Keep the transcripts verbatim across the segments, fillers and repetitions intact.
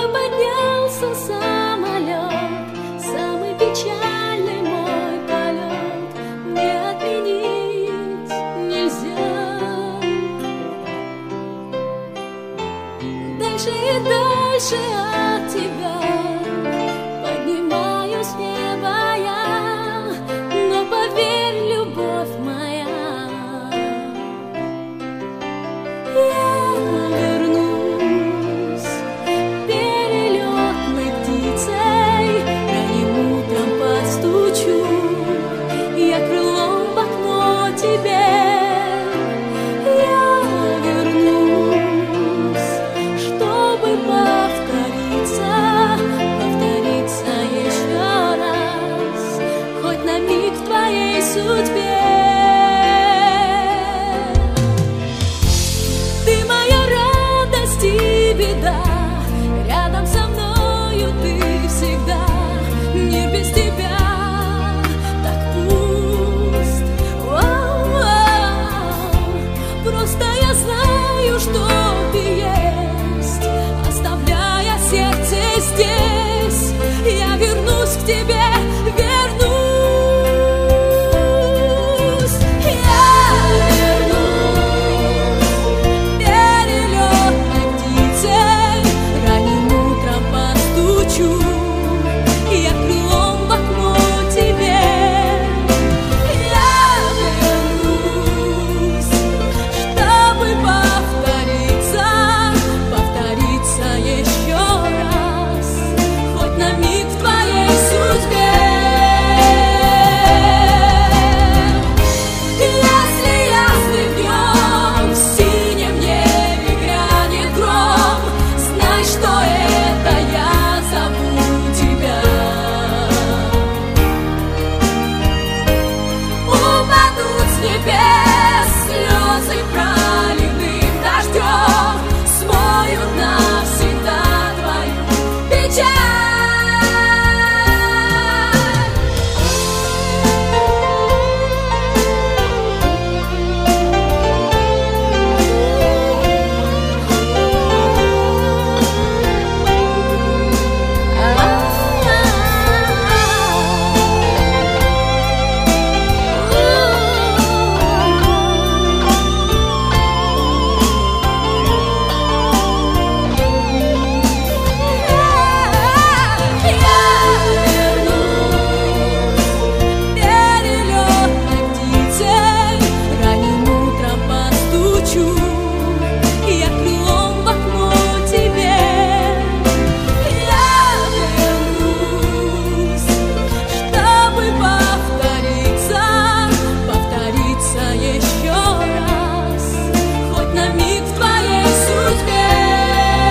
поднялся самолет, самый печальный мой полет мне отменить нельзя. Дальше и дальше от тебя поднимаюсь в небо я, но поверь, любовь моя, я вернусь перелетной птицей, ранним утром постучу я крылом в окно тебе. Я вернусь, чтобы повториться, повториться еще раз, хоть на миг в твоей судьбе. Ты моя радость и беда, рядом со мною ты всегда. Мир без тебя так пуст. О-о-о. Просто я знаю, что ты есть, оставляя сердце здесь. Я вернусь к тебе, вернусь. Я вернусь перелетной птицей, ранним утром постучу я крылом в окно тебе. Я вернусь, чтобы повториться, повториться еще раз, хоть на миг в твоей судьбе. Если ясным днем в синем небе грянет гром, знай, что это я зову тебя. Упадут с небес слезы проливным дождем, смоют навсегда твою печаль.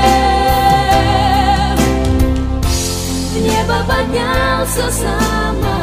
Поднялся самолет,